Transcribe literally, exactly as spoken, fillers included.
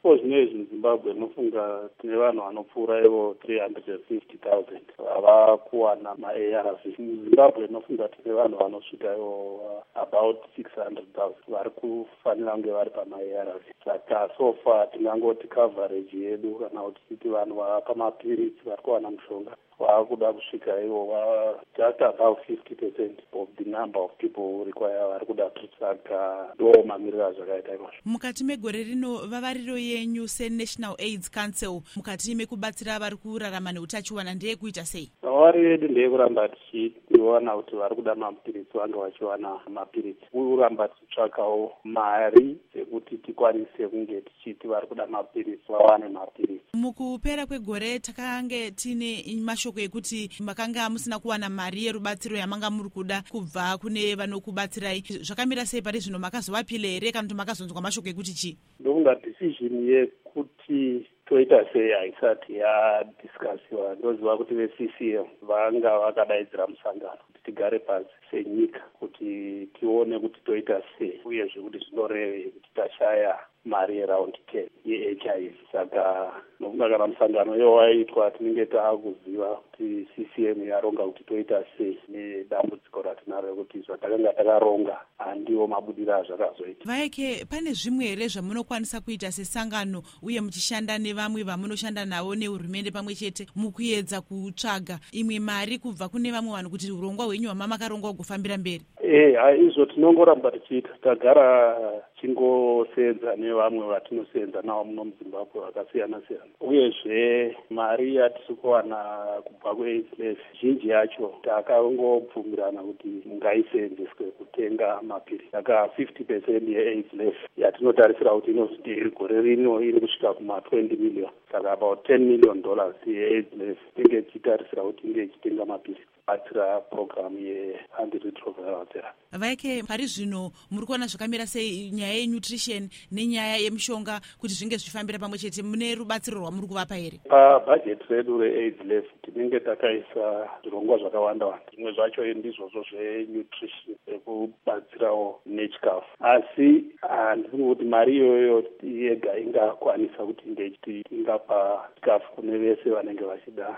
ko zvinezvi muZimbabwe nofunga tine vanhu vanopfuura ivo three hundred fifty thousand vava kuwana ma-A R V. muZimbabwe nofunga tine vanhu vanosvika ivo uh, about six hundred thousand vari kufanira kunge vari pama-A R V. Saka so far tingangoti coverage yedu kana kuti titi vanhu vapa mapiritsi vari kuwana mushonga vakuda kusvika ivo just about fifty percent of the number of people who require vari kuda treat. Saka ndo mamiriro azvakaita izvozvo. Mukati megore rino vavariro yenyu seNational AIDS Council mukati mekubatsira vari kurarama neutachiwana ndeyekuita sei? Vavariro yedu ndeyekuramba tichiona kuti vari kuda mapiritsi vange vachiwana mapiritsi. Kuramba tichitsvakawo mari dzekuti tikwanise kunge tichiti vari kuda mapiritsi vawane mapiritsi. Mukupera kwegore takange tine mashoko ekuti makanga musina kuwana mari yerubatsiro yamanga muri kuda kubva kune vanokubatsirai. Zvakamira sei pari zvino, makazovapile here kana kuti makazonzwa mashoko ekuti chi? Ndokunga decision yekuti toita sei haisati yadiscussiwa. Ndoziva kuti ve-C C M vanga vakadaidzira musangano kuti tigare pasi senyika kuti tione kuti toita sei uyezve kuti zvinorevei kuti tashaya mari yeraundi ten ye-H I V. Saka nokunga kana musangano iwo waitwa tinenge taakuziva kuti C C M yaronga kuti toita sei nedambudziko ratinaro rekuti zvatakanga takaronga handiwo mabudiro azvakazoita. Vaike, pane zvimwe here zvamunokwanisa kuita sesangano uye muchishanda nevamwe vamunoshanda navo nehurumende pamwe chete mukuedza kutsvaga imwe mari kubva kune vamwe vanhu kuti urongwa hwenyu hwamamakarongwa hugofambira mberi? Eh, izvo tinongoramba tichiita. Tagara chingosenza nevamwe vatinosenza navo muno muZimbabwe vakasiyana siyana. Uyezve mari yatiri kuwana kubva ku-AIDS levy zhinji yacho takangobvumirana kuti ngaisenzeswe kutenga mapiritsi. Saka fifty percent ye-AIDS levy yatinotarisira kuti inozoti gore rino iri kusvika kuma twenty million. Saka about ten million dollars ye-AIDS levy tinge tichitarisira kuti inge ichitenga mapiritsi batsira program ye-antiretroviral therapy. Vaike, pari zvino muri kuona zvakamira sei nyaya yenutrition nenyaya yemishonga kuti zvinge zvifambira pamwe chete? Mune rubatsiro rwamuri kuvapa here? Pabudget redu re-AIDS levy tinenge takaisa zvirongwa zvakawanda wanda. Zvimwe zvacho ndizvozvo zvenutrition ekubatsirawo nechikafu. Asi handifuni kuti mari iyoyo yega ingakwanisa kuti inge ingapa chikafu kune vese vanenge vachida